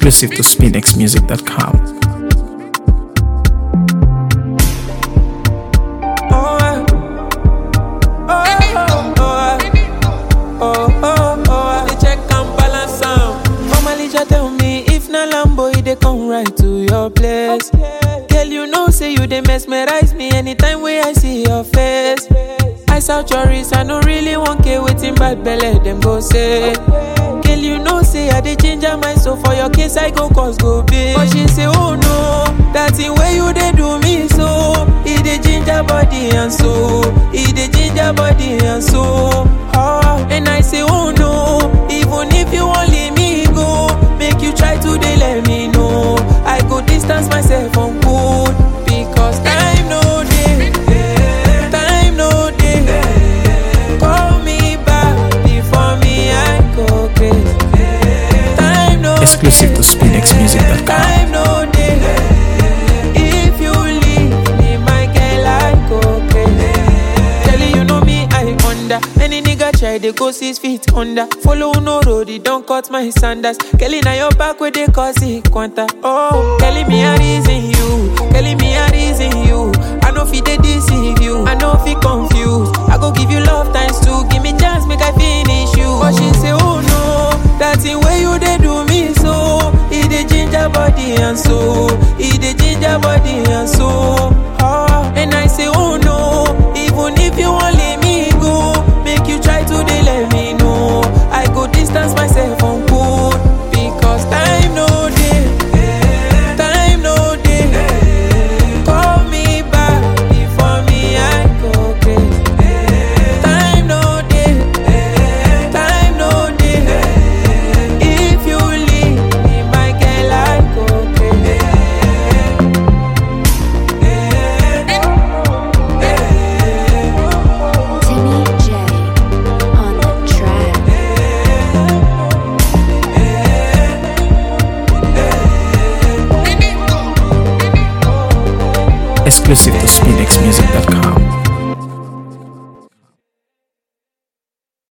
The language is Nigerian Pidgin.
Exclusive to SpinXmusic.com. They come right to your place. Girl, you know, say you they mesmerize me anytime when I see your face. I saw your wrist, I don't really want to waiting bad belly, them go say. Girl, you know, say I they change my soul for your case, I go cause go big. But she say, oh no, that's the way you they do me so. He the ginger body and so. He the ginger body and so. Oh, and I say, oh no, even if you won't leave me go, make you try to they let me know. I go distance myself from good because time no day, time no day. Call me back before me I go crazy. Time no Exclusive to SpinXmusic.com. time no day. If you leave me, my girl, I go crazy. Telling you know me, I under. Any nigga try, they go 6 feet under. Follow no road, it don't cut my sandals. Kelly, now your back where they cause it quanta. Oh, Kelly, me a reason you. Kelly, me a reason you. I know fi they deceive you. I know fi confused. I go give you love times 2. Give me chance, make I finish you. But she say, oh no, that's the way you they do me so. He the ginger body and so. He the ginger body and so. Oh, and I say, oh no, even if you won't let me go, make you try to they let me know. I go distance myself from good because time no day, time no day. Call me back before me I go crazy. Time no day, time no day. If you leave me, my girl, I go crazy. Timmy J on the track. Exclusive to SpinXmusic.com.